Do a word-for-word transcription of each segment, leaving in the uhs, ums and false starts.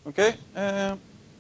Okay. Uh,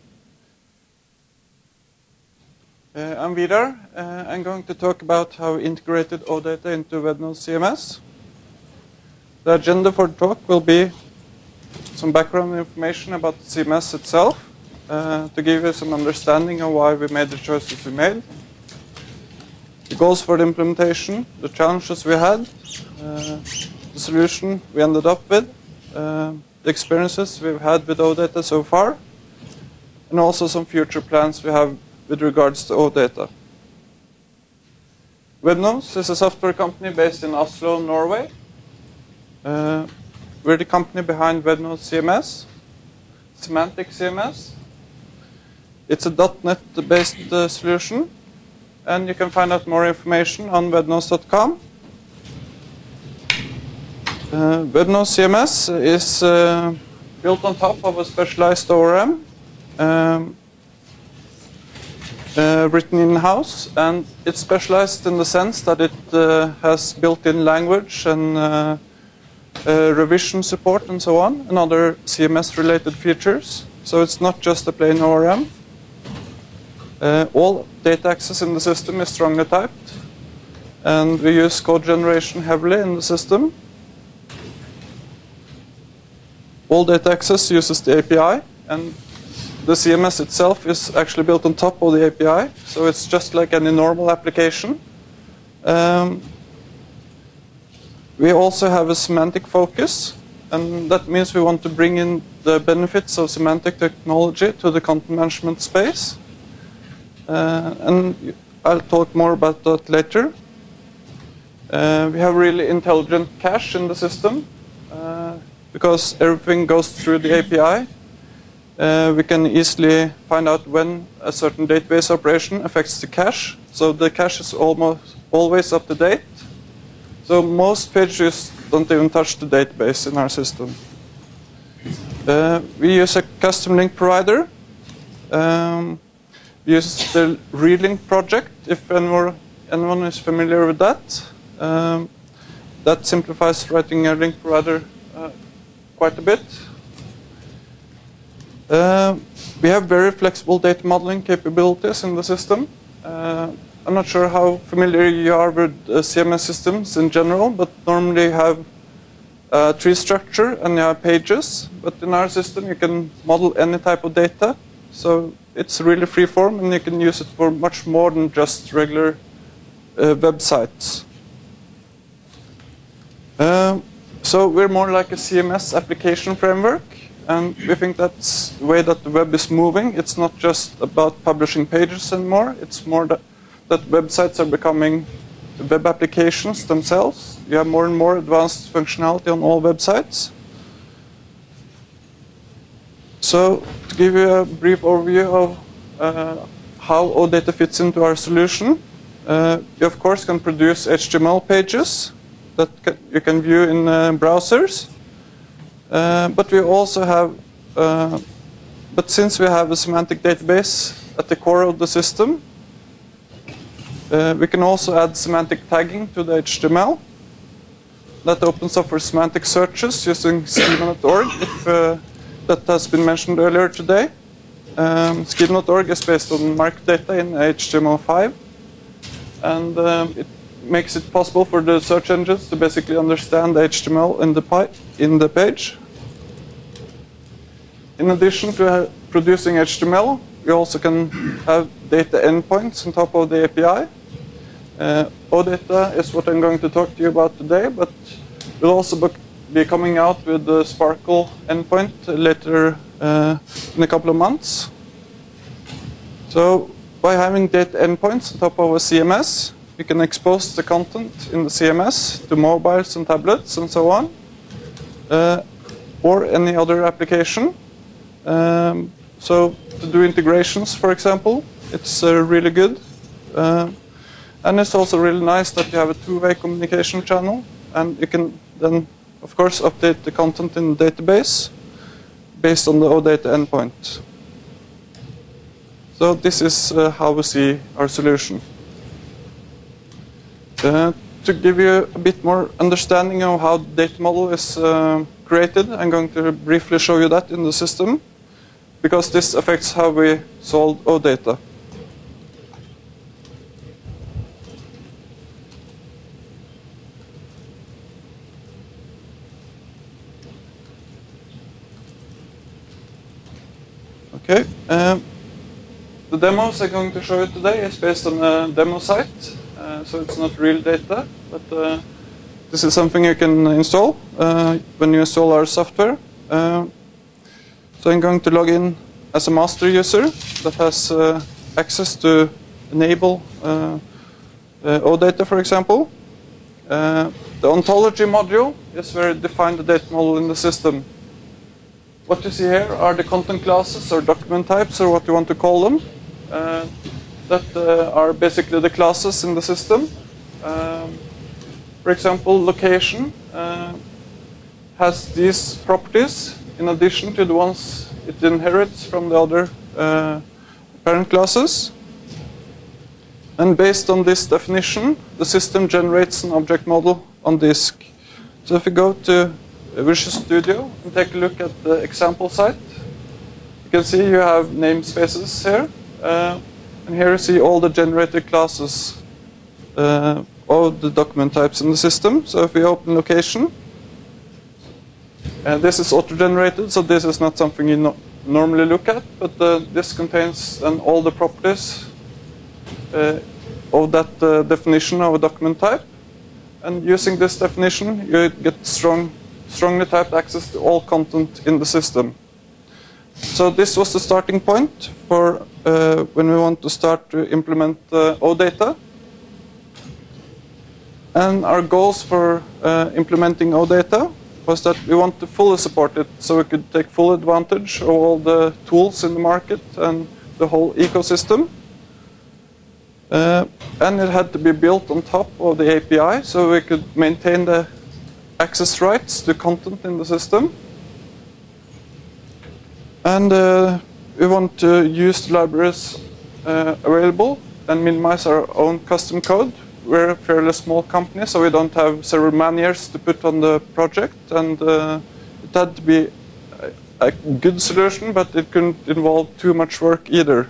uh, I'm Vidar. Uh, I'm going to talk about how we integrated OData into Webnode C M S. The agenda for the talk will be some background information about the C M S itself, uh, to give you some understanding of why we made the choices we made, the goals for the implementation, the challenges we had, uh, the solution we ended up with, uh, the experiences we've had with OData so far, and also some future plans we have with regards to OData. Webnode is a software company based in Oslo, Norway. Uh, we're the company behind Webnode C M S, Semantic C M S. It's a dot net based uh, solution, and you can find out more information on webnode dot com. Uh, Webnode C M S is uh, built on top of a specialized O R M, um, uh, written in-house, and it's specialized in the sense that it uh, has built-in language and uh, uh, revision support and so on, and other C M S-related features. So it's not just a plain O R M. Uh, all data access in the system is strongly typed, and we use code generation heavily in the system. All data access uses the A P I, and the C M S itself is actually built on top of the A P I, so it's just like any normal application. Um, we also have a semantic focus, and that means we want to bring in the benefits of semantic technology to the content management space. Uh, and I'll talk more about that later. Uh, we have really intelligent cache in the system. Uh, Because everything goes through the A P I, uh, we can easily find out when a certain database operation affects the cache. So the cache is almost always up to date. So most pages don't even touch the database in our system. Uh, we use a custom link provider. Um, we use the Relink project, if anyone, anyone is familiar with that. Um, that simplifies writing a link provider uh, quite a bit. Uh, we have very flexible data modeling capabilities in the system. Uh, I'm not sure how familiar you are with uh, C M S systems in general, but normally you have a tree structure and you have pages. But in our system, you can model any type of data. So it's really freeform, and you can use it for much more than just regular uh, websites. Um, So we're more like a C M S application framework, and we think that's the way that the web is moving. It's not just about publishing pages anymore. It's more that, that websites are becoming web applications themselves. You have more and more advanced functionality on all websites. So to give you a brief overview of uh, how OData fits into our solution, uh, you of course can produce H T M L pages that you can view in uh, browsers. Uh, but we also have, uh, but since we have a semantic database at the core of the system, uh, we can also add semantic tagging to the H T M L. That opens up for semantic searches using schema dot org, if uh, that has been mentioned earlier today. Um, schema dot org is based on marked data in H T M L five, and um, it makes it possible for the search engines to basically understand the H T M L in the, in the page. In addition to uh, producing H T M L, we also can have data endpoints on top of the A P I. Uh, OData is what I'm going to talk to you about today, but we'll also be coming out with the Sparkle endpoint later uh, in a couple of months. So by having data endpoints on top of a C M S, we can expose the content in the C M S to mobiles and tablets and so on, uh, or any other application. Um, so to do integrations, for example, it's uh, really good. Uh, and it's also really nice that you have a two-way communication channel, and you can then, of course, update the content in the database based on the OData endpoint. So this is uh, how we see our solution. Uh, to give you a bit more understanding of how the data model is uh, created, I'm going to briefly show you that in the system. because this affects how we solve OData. Okay, um, the demos I'm going to show you today is based on a demo site, uh, so it's not real data, but uh, this is something you can install uh, when you install our software. Uh, so I'm going to log in as a master user that has uh, access to enable uh, uh, OData, for example. Uh, the ontology module is where you define the data model in the system. What you see here are the content classes or document types, or what you want to call them, uh, that uh, are basically the classes in the system. Um, for example, location uh, has these properties in addition to the ones it inherits from the other uh, parent classes. And based on this definition, the system generates an object model on disk. So if you go to Visual Studio and take a look at the example site, you can see you have namespaces here, uh, and here you see all the generated classes uh, of the document types in the system. So if we open location, uh, this is auto-generated, so this is not something you no normally look at, but uh, this contains then all the properties uh, of that uh, definition of a document type. And using this definition, you get strong strongly typed access to all content in the system. So this was the starting point for uh, when we want to start to implement uh, OData. And our goals for uh, implementing OData was that we want to fully support it, so we could take full advantage of all the tools in the market and the whole ecosystem. Uh, and it had to be built on top of the A P I, so we could maintain the access rights to content in the system. And uh, we want to use the libraries uh, available and minimize our own custom code. We're a fairly small company, so we don't have several man years to put on the project. And uh, it had to be a, a good solution, but it couldn't involve too much work either.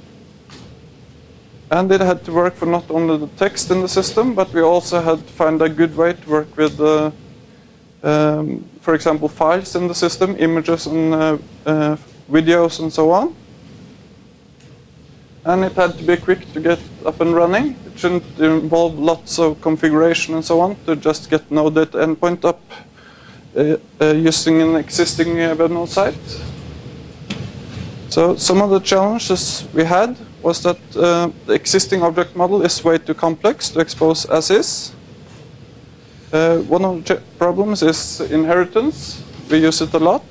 And it had to work for not only the text in the system, but we also had to find a good way to work with the Um, for example, files in the system, images and uh, uh, videos and so on. And it had to be quick to get up and running. It shouldn't involve lots of configuration and so on to just get an OData endpoint up uh, uh, using an existing uh, web node site. So some of the challenges we had was that uh, the existing object model is way too complex to expose as is. Uh, one of the problems is inheritance. We use it a lot.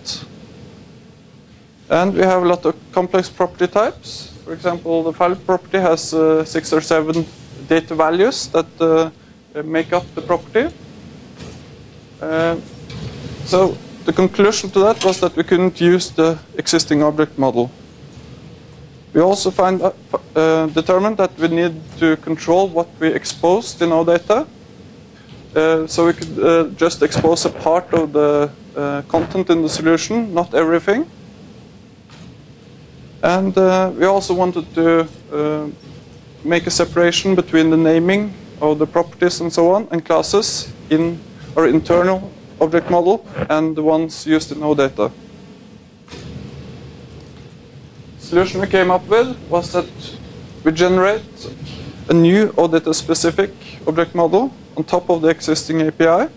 And we have a lot of complex property types. For example, the file property has uh, six or seven data values that uh, make up the property. Uh, so the conclusion to that was that we couldn't use the existing object model. We also find, uh, uh, determined that we need to control what we exposed in OData. Uh, so we could uh, just expose a part of the uh, content in the solution, not everything. And uh, we also wanted to uh, make a separation between the naming of the properties and so on and classes in our internal object model and the ones used in OData. The solution we came up with was that we generate a new OData-specific object model on top of the existing A P I.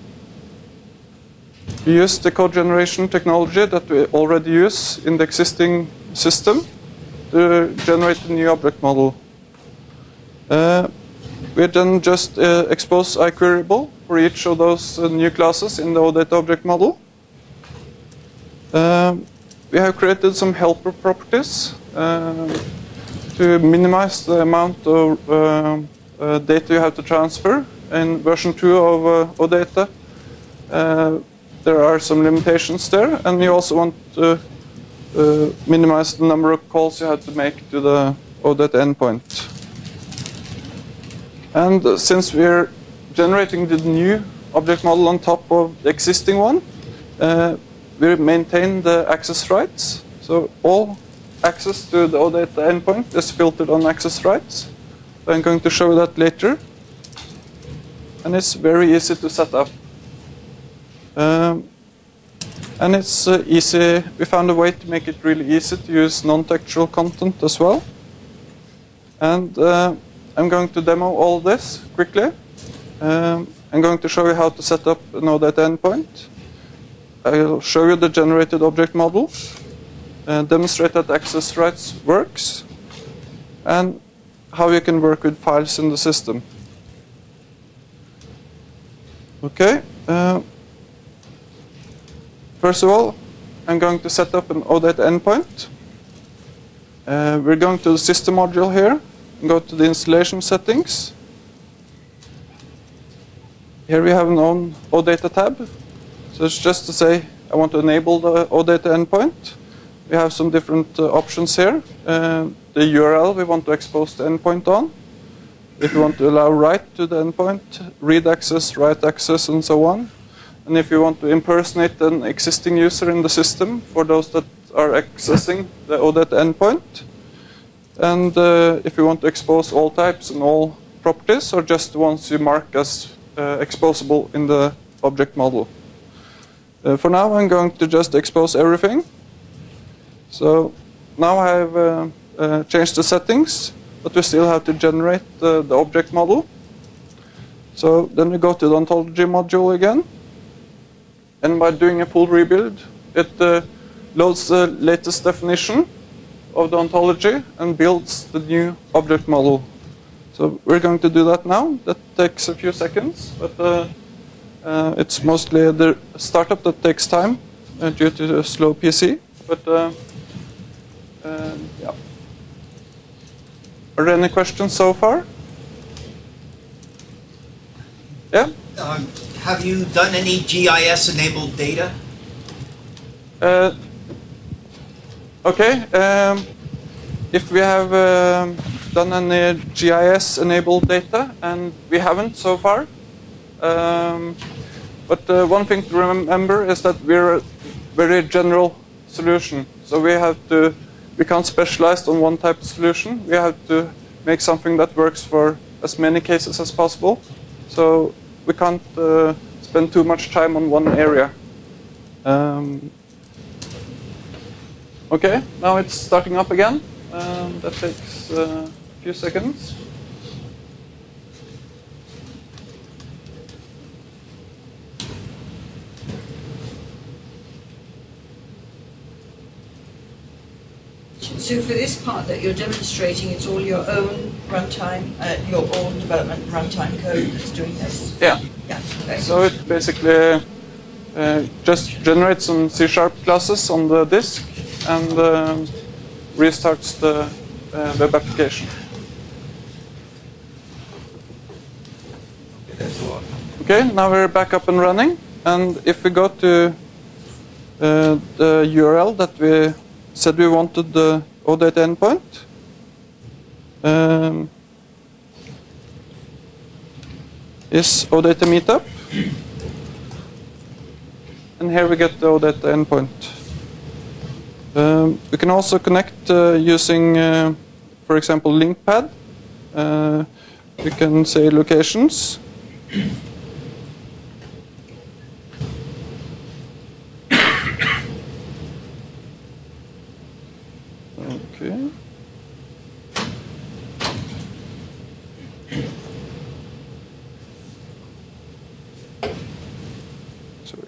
We use the code generation technology that we already use in the existing system to generate a new object model. Uh, we then just uh, expose iQueryable for each of those uh, new classes in the OData object model. Uh, we have created some helper properties uh, to minimize the amount of uh, uh, data you have to transfer. In version two of uh, OData, uh, there are some limitations there, and you also want to uh, minimize the number of calls you have to make to the OData endpoint. And uh, since we're generating the new object model on top of the existing one, uh, we maintain the access rights. So all access to the OData endpoint is filtered on access rights. I'm going to show that later. And it's very easy to set up. Um, and it's uh, easy. We found a way to make it really easy to use non-textual content as well. And uh, I'm going to demo all this quickly. Um, I'm going to show you how to set up an OData endpoint. I'll show you the generated object model, uh, demonstrate that access rights works, and how you can work with files in the system. Okay. Uh, first of all, I'm going to set up an OData endpoint. Uh, we're going to the system module here, and go to the installation settings. Here we have an own OData tab. So it's just to say I want to enable the OData endpoint. We have some different uh, options here. Uh, the U R L we want to expose the endpoint on. If you want to allow write to the endpoint, read access, write access, and so on. And if you want to impersonate an existing user in the system for those that are accessing the OData endpoint. And uh, if you want to expose all types and all properties, or just the ones you mark as uh, exposable in the object model. Uh, for now, I'm going to just expose everything. So now I've uh, uh, changed the settings, but we still have to generate uh, the object model. So then we go to the ontology module again. And by doing a full rebuild, it uh, loads the latest definition of the ontology and builds the new object model. So we're going to do that now. That takes a few seconds, but uh, uh, it's mostly the startup that takes time uh, due to the slow P C. But uh, uh, yeah. Are there any questions so far? Yeah? Um, have you done any G I S-enabled data? Uh, okay. Um, if we have um, done any G I S-enabled data, and we haven't so far. Um, but uh, one thing to remember is that we're a very general solution. So we have to, we can't specialize on one type of solution. We have to make something that works for as many cases as possible. So we can't uh, spend too much time on one area. Um, okay, now it's starting up again. Um, that takes uh, a few seconds. So for this part that you're demonstrating, it's all your own runtime, uh, your own development runtime code that's doing this? Yeah. Yeah. Okay. So it basically uh, just generates some C sharp classes on the disk and uh, restarts the uh, web application. Okay, now we're back up and running. And if we go to uh, the U R L that we said we wanted the OData endpoint, um, is OData meetup. And here we get the OData endpoint. Um, we can also connect uh, using, uh, for example, LinkPad. Uh, we can say locations. Okay. Sorry.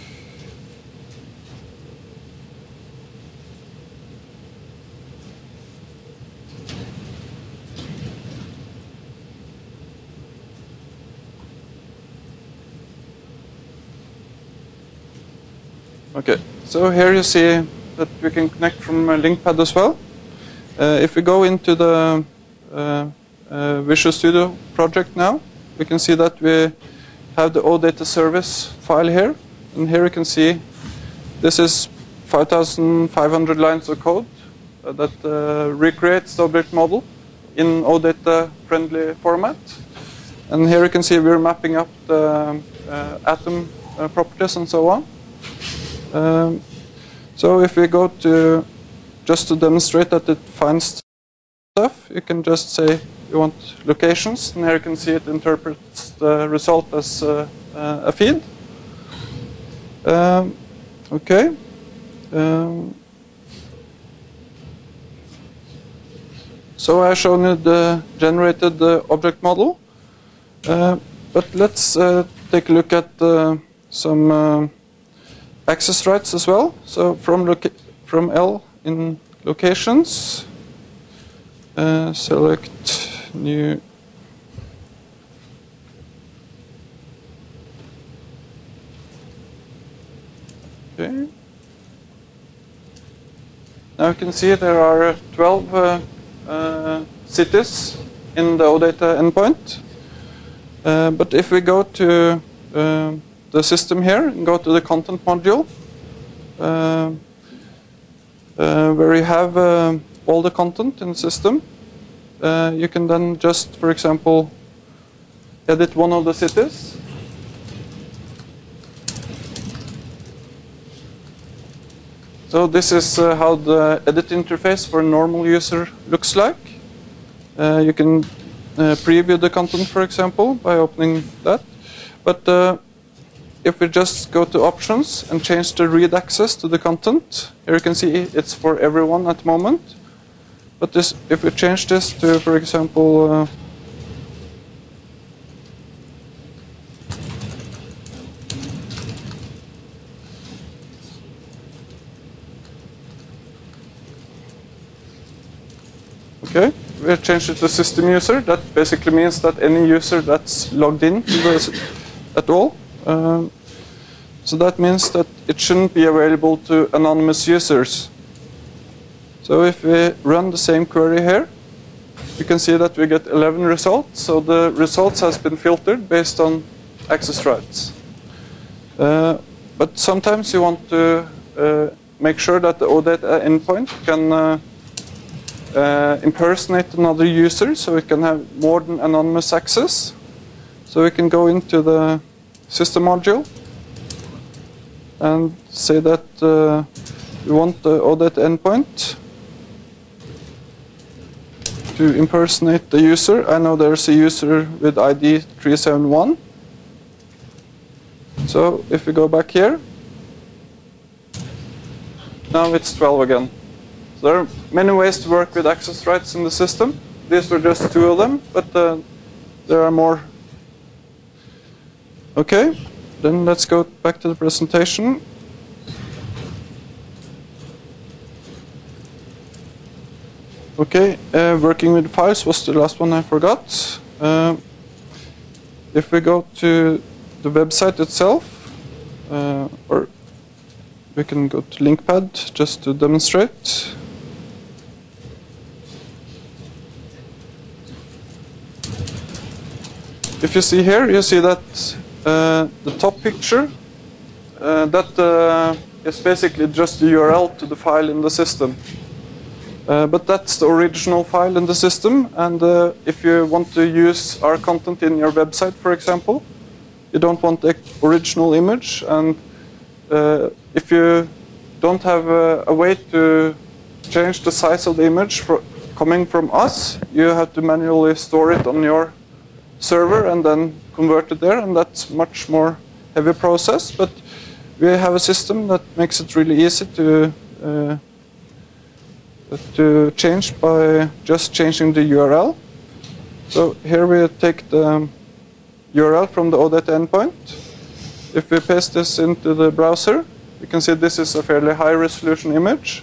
Okay, so here you see that we can connect from a LinkPad as well. Uh, if we go into the uh, uh, Visual Studio project now, we can see that we have the OData service file here. And here you can see this is five thousand five hundred lines of code uh, that uh, recreates the object model in OData friendly format. And here you can see we're mapping up the uh, atom uh, properties and so on. Um, so if we go to just to demonstrate that it finds stuff, you can just say you want locations, and here you can see it interprets the result as uh, uh, a feed. Um, okay. Um, so I've shown you the generated uh, object model, uh, but let's uh, take a look at uh, some uh, access rights as well. So from loca from L in locations, uh, select new. Okay. Now you can see there are twelve uh, uh, cities in the OData endpoint. Uh, but if we go to uh, the system here and go to the content module, uh, uh, where you have uh, all the content in the system, uh, you can then just, for example, edit one of the cities. So this is uh, how the edit interface for a normal user looks like. Uh, you can uh, preview the content, for example, by opening that. But uh, if we just go to options and change the read access to the content, here you can see it's for everyone at the moment. But this, if we change this to, for example, uh, okay, we changed it to system user. That basically means that any user that's logged in to the, at all. Um, so that means that it shouldn't be available to anonymous users. So if we run the same query here, you can see that we get eleven results. So the results has been filtered based on access rights. Uh, but sometimes you want to uh, make sure that the OData endpoint can uh, Uh, impersonate another user, so we can have more than anonymous access. So we can go into the system module and say that uh, we want the OData endpoint to impersonate the user. I know there's a user with I D three seven one. So if we go back here, now it's twelve again. There are many ways to work with access rights in the system. These were just two of them, but uh, there are more. Okay, then let's go back to the presentation. Okay, uh, working with files was the last one I forgot. Uh, if we go to the website itself, uh, or we can go to LinkPad just to demonstrate. If you see here, you see that uh, the top picture, uh, that uh, is basically just the U R L to the file in the system. Uh, but that's the original file in the system, and uh, if you want to use our content in your website, for example, you don't want the original image, and uh, if you don't have a, a way to change the size of the image for, coming from us, you have to manually store it on your server and then convert it there, and that's much more heavy process. But we have a system that makes it really easy to uh, to change by just changing the U R L. So here we take the U R L from the OData endpoint. If we paste this into the browser, you can see this is a fairly high resolution image.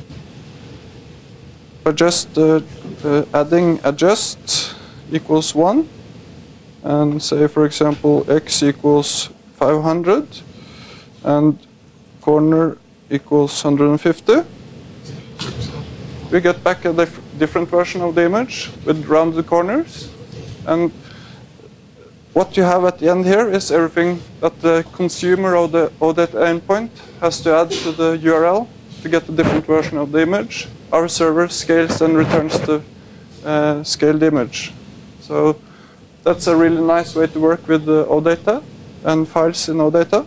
By just uh, uh, adding adjust equals one, and say, for example, x equals five hundred and corner equals one hundred fifty. We get back a dif different version of the image with rounded corners. And what you have at the end here is everything that the consumer of the OData endpoint has to add to the U R L to get a different version of the image. Our server scales and returns the uh, scaled image. So that's a really nice way to work with the OData and files in OData.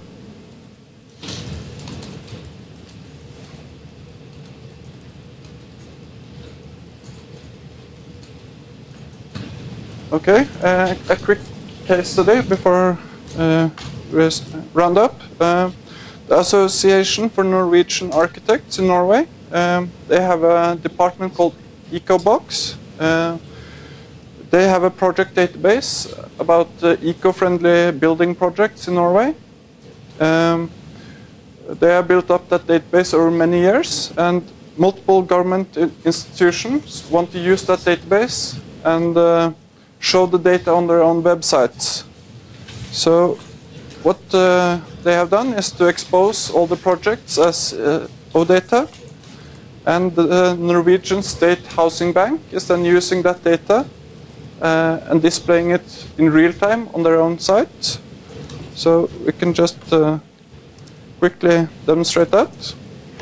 Okay, uh, a quick case study before uh, we round up. Uh, the Association for Norwegian Architects in Norway, um, they have a department called EcoBox. Uh, they have a project database about uh, eco-friendly building projects in Norway. Um, they have built up that database over many years, and multiple government institutions want to use that database and uh, show the data on their own websites. So what uh, they have done is to expose all the projects as uh, OData, and the Norwegian State Housing Bank is then using that data uh, and displaying it in real time on their own site. So we can just uh, quickly demonstrate that.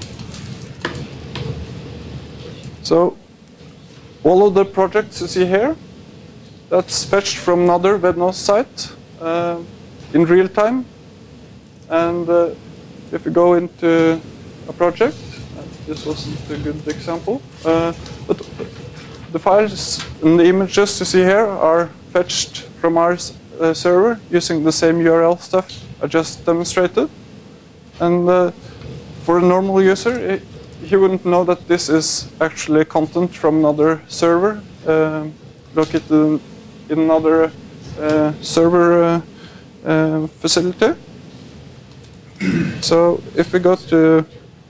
So all of the projects you see here, that's fetched from another Vednos site uh, in real time. And uh, if we go into a project, uh, this wasn't a good example, uh, but the files and the images you see here are fetched from our uh, server using the same U R L stuff I just demonstrated. And uh, for a normal user, it, he wouldn't know that this is actually content from another server uh, located in, in another uh, server uh, uh, facility. So if we go to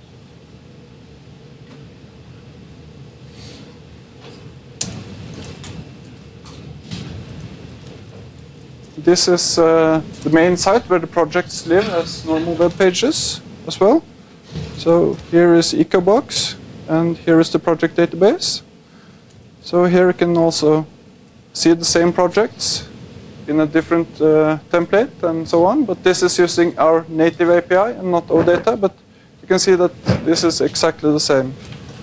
this is uh, the main site where the projects live as normal web pages as well. So here is EcoBox, and here is the project database. So here you can also see the same projects in a different uh, template and so on, but this is using our native A P I and not OData, but you can see that this is exactly the same.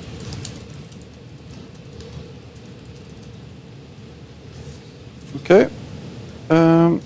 Okay. Um,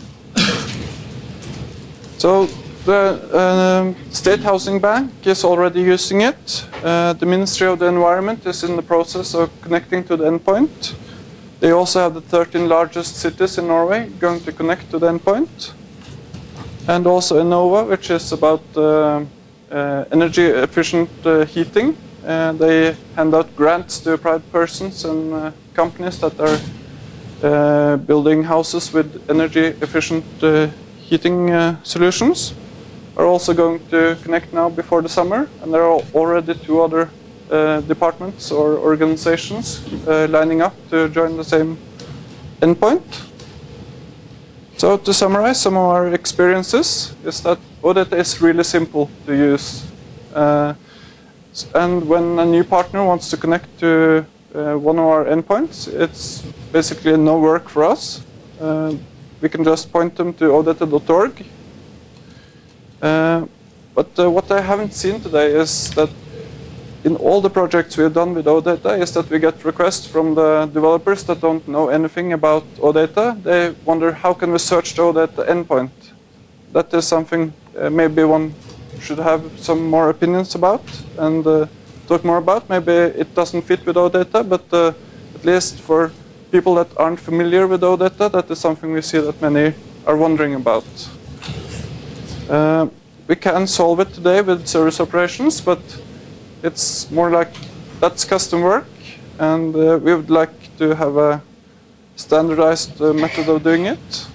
so the um, State Housing Bank is already using it. Uh, the Ministry of the Environment is in the process of connecting to the endpoint. They also have the thirteen largest cities in Norway going to connect to the endpoint. And also Enova, which is about uh, uh, energy efficient uh, heating. Uh, they hand out grants to private persons and uh, companies that are uh, building houses with energy efficient uh, heating uh, solutions. Are also going to connect now before the summer, and there are already two other uh, departments or organizations uh, lining up to join the same endpoint. So to summarize some of our experiences is that OData is really simple to use. Uh, and when a new partner wants to connect to uh, one of our endpoints, it's basically no work for us. Uh, we can just point them to odata dot org. Uh, but uh, what I haven't seen today is that in all the projects we have done with OData is that we get requests from the developers that don't know anything about OData. They wonder, how can we search the OData endpoint? That is something uh, maybe one should have some more opinions about and uh, talk more about. Maybe it doesn't fit with OData, but uh, at least for people that aren't familiar with OData, that is something we see that many are wondering about. Uh, we can solve it today with service operations, but it's more like that's custom work, and uh, we would like to have a standardized uh, method of doing it.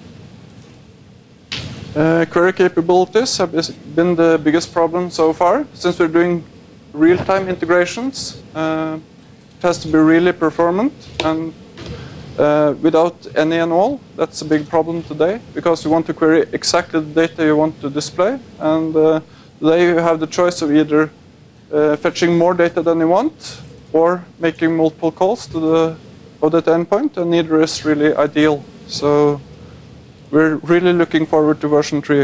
Uh, query capabilities have been the biggest problem so far. Since we're doing real-time integrations, uh, it has to be really performant, and Uh, without any and all, that's a big problem today, because you want to query exactly the data you want to display, and uh, today you have the choice of either uh, fetching more data than you want or making multiple calls to the OData endpoint, and neither is really ideal. So we're really looking forward to version three.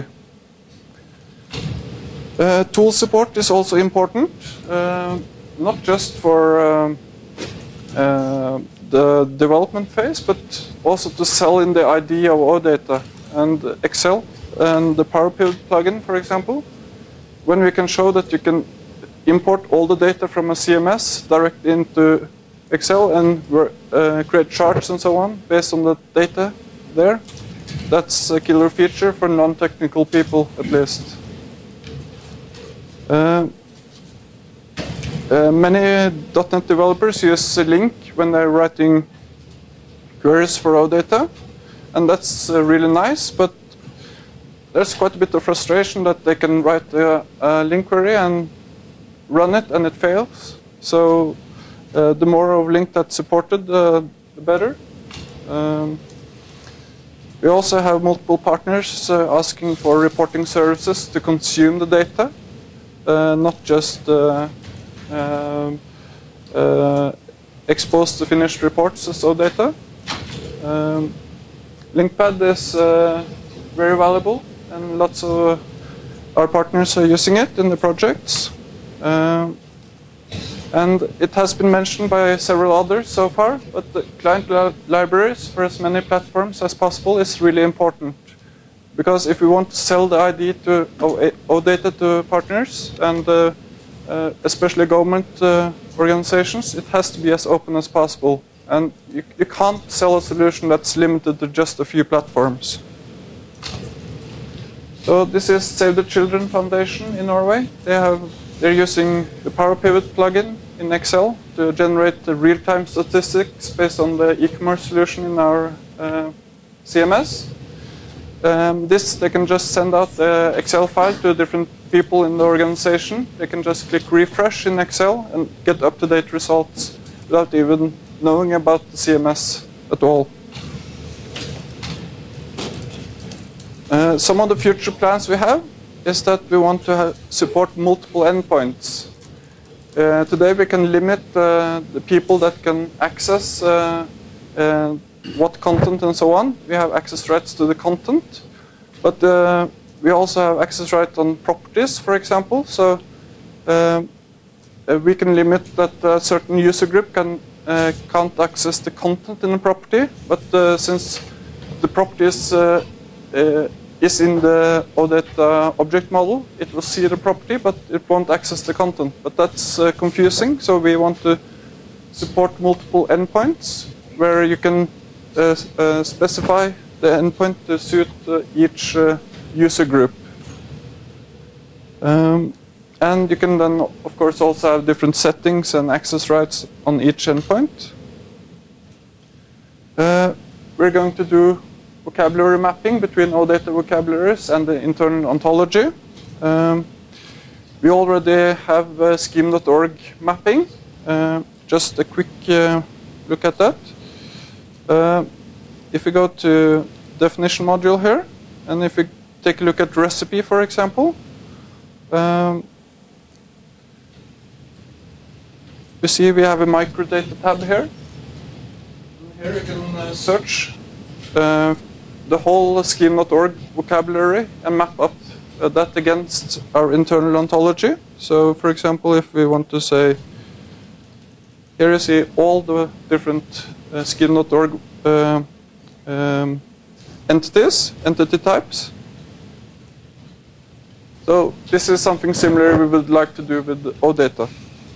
Uh, tool support is also important, uh, not just for um, uh, the development phase, but also to sell in the idea of OData and Excel and the Power Pivot plugin, for example. When we can show that you can import all the data from a C M S direct into Excel and uh, create charts and so on based on the data there. That's a killer feature for non-technical people, at least. Uh, uh, many dot net developers use LINQ when they're writing queries for OData, and that's uh, really nice, but there's quite a bit of frustration that they can write a, a LINQ query and run it and it fails. So uh, the more of LINQ that's supported, uh, the better. Um, we also have multiple partners uh, asking for reporting services to consume the data, uh, not just uh, uh, uh, expose the finished reports as OData. Um, LINQPad is uh, very valuable, and lots of uh, our partners are using it in the projects. Um, and it has been mentioned by several others so far, but the client li libraries for as many platforms as possible is really important. Because if we want to sell the I D to OData to partners, and uh, uh, especially government uh, organizations, it has to be as open as possible. And you, you can't sell a solution that's limited to just a few platforms. So this is Save the Children Foundation in Norway. They have, they're using the Power Pivot plugin in Excel to generate the real-time statistics based on the e-commerce solution in our uh, C M S. Um, this, they can just send out the Excel file to different people in the organization. They can just click refresh in Excel and get up-to-date results without even knowing about the C M S at all. Uh, some of the future plans we have is that we want to have support multiple endpoints. Uh, today we can limit uh, the people that can access uh, uh, what content and so on. We have access rights to the content, but uh, we also have access right on properties, for example. So uh, uh, we can limit that a certain user group can uh, can't access the content in a property, but uh, since the property is uh, uh, is in the OData object model, it will see the property, but it won't access the content. But that's uh, confusing, so we want to support multiple endpoints where you can uh, uh, specify the endpoint to suit uh, each uh, user group. Um, and you can then, of course, also have different settings and access rights on each endpoint. Uh, we're going to do vocabulary mapping between OData vocabularies and the internal ontology. Um, we already have uh, scheme dot org mapping. Uh, just a quick uh, look at that. Uh, if we go to definition module here, and if we take a look at recipe, for example, um, you see we have a microdata tab here. And here you can uh, search uh, the whole scheme dot org vocabulary and map up uh, that against our internal ontology. So, for example, if we want to say, here you see all the different uh, scheme dot org uh, um, entities, entity types. So this is something similar we would like to do with OData.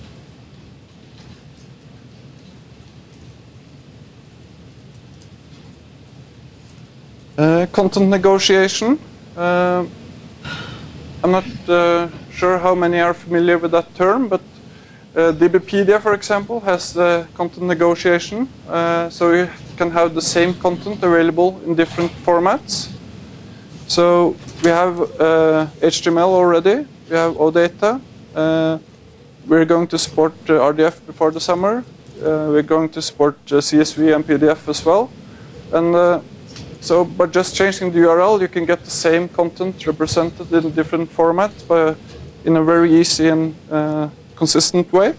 Uh, content negotiation. Uh, I'm not uh, sure how many are familiar with that term, but uh, DBpedia, for example, has the content negotiation. Uh, so you can have the same content available in different formats. So we have uh, H T M L already. We have OData. Uh, we're going to support uh, R D F before the summer. Uh, we're going to support uh, C S V and P D F as well. And uh, so by just changing the U R L, you can get the same content represented in different formats but in a very easy and uh, consistent way.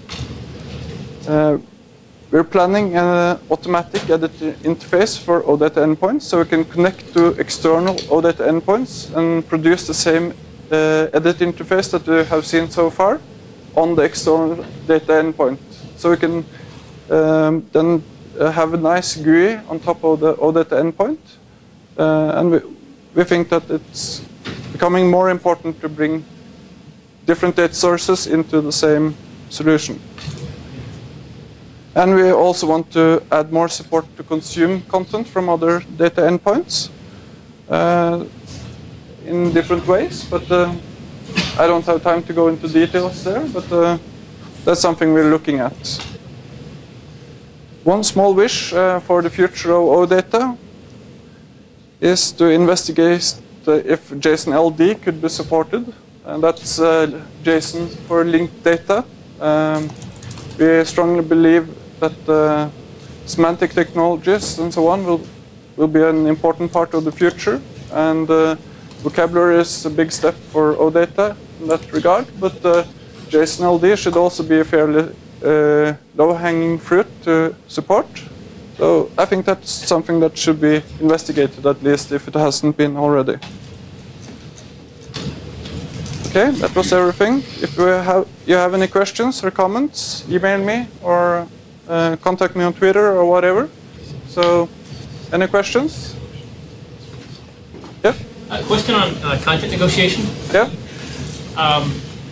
Uh, we're planning an automatic edit interface for OData endpoints, so we can connect to external OData endpoints and produce the same uh, edit interface that we have seen so far on the external data endpoint. So we can um, then Uh, have a nice G U I on top of the OData endpoint. Uh, and we, we think that it's becoming more important to bring different data sources into the same solution. And we also want to add more support to consume content from other data endpoints uh, in different ways. But uh, I don't have time to go into details there, but uh, that's something we're looking at. One small wish uh, for the future of OData is to investigate uh, if JSON L D could be supported, and that's uh, JSON for linked data. Um, we strongly believe that uh, semantic technologies and so on will, will be an important part of the future, and uh, vocabulary is a big step for OData in that regard, but uh, JSON L D should also be a fairly uh, low-hanging fruit to support. So I think that's something that should be investigated, at least if it hasn't been already. Okay, that was everything. If you have, you have any questions or comments, email me or uh, contact me on Twitter or whatever. So, any questions? Yeah? A question on uh, content negotiation. Yeah? Um,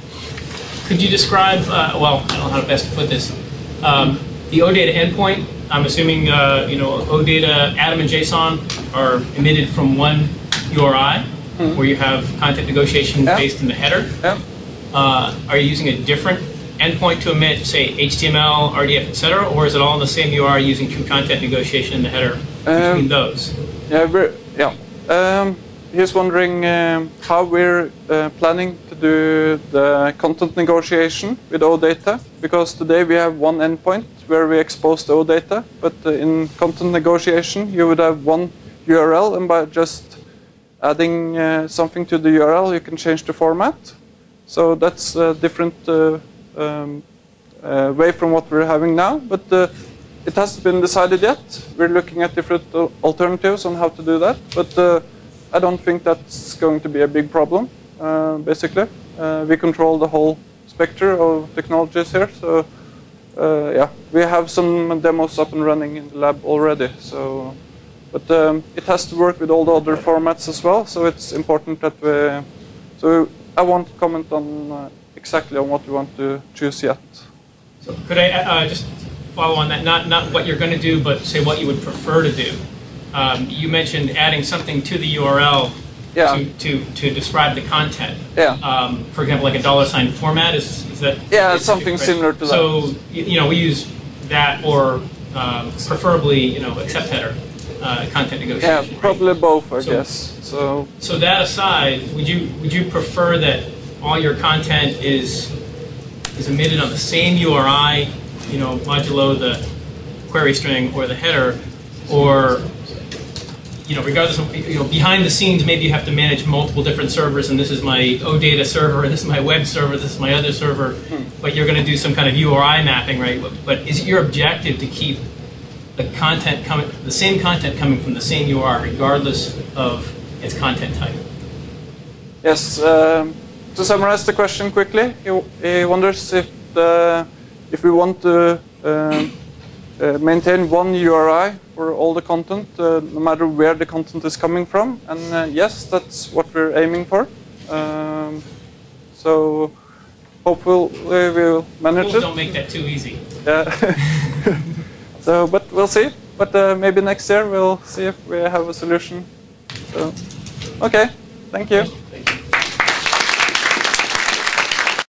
could you describe, uh, well, I don't know how to best put this, um, the OData endpoint? I'm assuming, uh, you know, OData, Atom, and JSON are emitted from one U R I, mm-hmm. where you have content negotiation yeah. based in the header. Yeah. Uh, are you using a different endpoint to emit, say, H T M L, R D F, et cetera, or is it all in the same U R I using true content negotiation in the header between um, those? Yeah, we're, yeah. Um, he's wondering um, how we're uh, planning to do the content negotiation with OData, because today we have one endpoint where we expose the OData, but uh, in content negotiation you would have one U R L, and by just adding uh, something to the U R L you can change the format. So that's a different uh, um, uh, way from what we're having now, but uh, it hasn't been decided yet. We're looking at different uh, alternatives on how to do that, but uh, I don't think that's going to be a big problem, uh, basically. Uh, we control the whole spectrum of technologies here, so uh, yeah, we have some demos up and running in the lab already. So, but um, it has to work with all the other formats as well, so it's important that we, so I won't comment on uh, exactly on what we want to choose yet. So could I uh, just follow on that, not, not what you're going to do, but say what you would prefer to do? Um, you mentioned adding something to the U R L yeah. to, to, to describe the content. Yeah. Um, for example, like a dollar sign format, is, is that? Yeah, something similar to that. So, you know, we use that or um, preferably, you know, accept header uh, content negotiation. Yeah, probably right? both, I so, guess. So. So that aside, would you would you prefer that all your content is is emitted on the same U R I, you know, modulo the query string or the header, or you know, regardless of, you know, behind the scenes, maybe you have to manage multiple different servers, and this is my OData server, and this is my web server, this is my other server, hmm. but you're going to do some kind of U R I mapping, right? But is it your objective to keep the content coming, the same content coming from the same U R I, regardless of its content type? Yes. Um, to summarize the question quickly, he, he wonders if the if we want to uh, uh, maintain one U R I for all the content, uh, no matter where the content is coming from, and uh, yes, that's what we're aiming for. Um, so hopefully we will manage Rules it. Don't make that too easy. Yeah. So, but we'll see. But uh, maybe next year we'll see if we have a solution. So, okay, thank you.